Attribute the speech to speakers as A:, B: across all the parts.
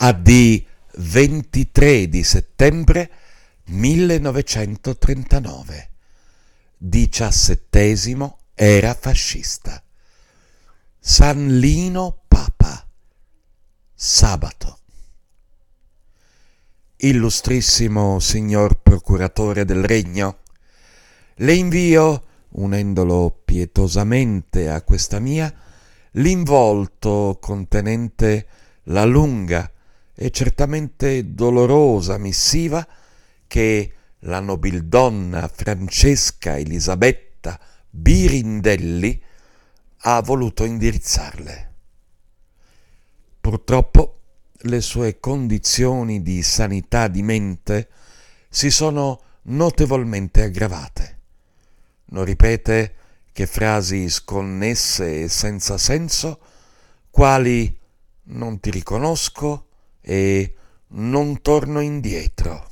A: AD 23 di settembre 1939. 17° era fascista. San Lino Papa. Sabato. Illustrissimo signor procuratore del Regno, le invio, unendolo pietosamente a questa mia, l'involto contenente la lunga e certamente dolorosa missiva che la nobildonna Francesca Elisabetta Birindelli ha voluto indirizzarle. Purtroppo le sue condizioni di sanità di mente si sono notevolmente aggravate. Non ripete che frasi sconnesse e senza senso, quali «non ti riconosco» e «non torno indietro».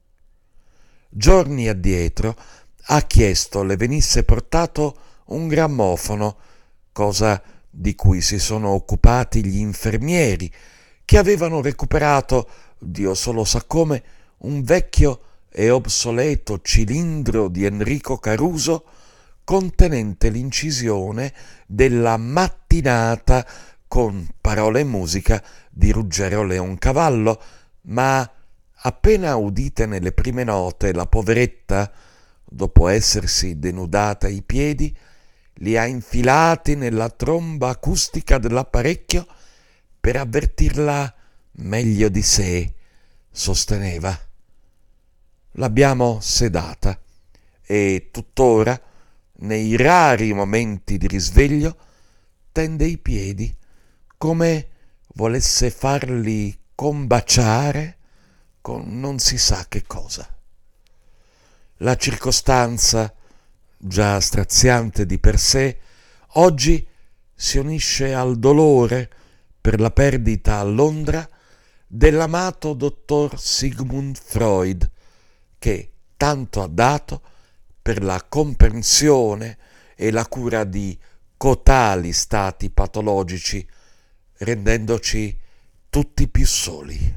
A: Giorni addietro ha chiesto le venisse portato un grammofono, cosa di cui si sono occupati gli infermieri, che avevano recuperato, Dio solo sa come, un vecchio e obsoleto cilindro di Enrico Caruso contenente l'incisione della mattinata con parole e musica di Ruggero Leoncavallo, ma appena udite nelle prime note, la poveretta, dopo essersi denudata i piedi, li ha infilati nella tromba acustica dell'apparecchio per avvertirla meglio di sé, sosteneva. L'abbiamo sedata e tuttora, nei rari momenti di risveglio, tende i piedi come volesse farli combaciare con non si sa che cosa. La circostanza, già straziante di per sé, oggi si unisce al dolore per la perdita a Londra dell'amato dottor Sigmund Freud, che tanto ha dato per la comprensione e la cura di cotali stati patologici, rendendoci tutti più soli.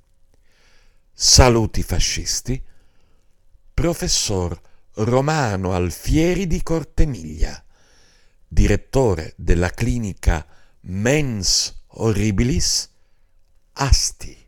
A: Saluti fascisti, professor Romano Alfieri di Cortemiglia, direttore della clinica Mens Horribilis, Asti.